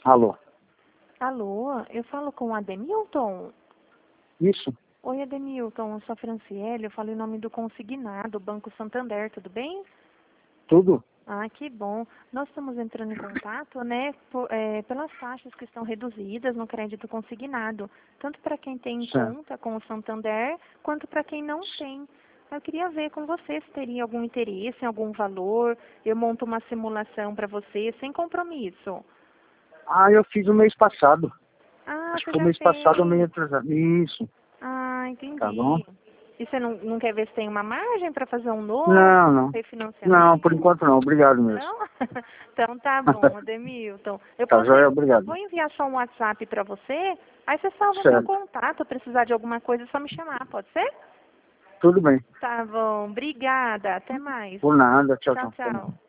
Alô? Alô, eu falo com o Ademilton? Isso? Oi, Ademilton, eu sou a Franciele, eu falo em nome do Consignado, Banco Santander, tudo bem? Tudo? Ah, que bom. Nós estamos entrando em contato, né, pelas taxas que estão reduzidas no crédito consignado, tanto para quem tem Certo. conta com o Santander, quanto para quem não tem. Eu queria ver com você se teria algum interesse em algum valor. Eu monto uma simulação para você, sem compromisso. Ah, eu fiz o mês passado. Ah, Acho que você foi o já mês passado ou fez. meio atrasado. Isso, Ah, tá bom? entendi. E você não quer ver se tem uma margem para fazer um novo Não, não. Não, por refinanciamento? enquanto não. Obrigado mesmo. Não? Então tá bom, Ademilton. Eu Tá joia? eu Obrigado. vou enviar só um WhatsApp para você, aí você salva meu Certo. contato, precisar de alguma coisa é só me chamar, pode ser? Tudo bem. Tá bom, obrigada, até mais. Por nada. Tchau, Tchau, tchau. tchau.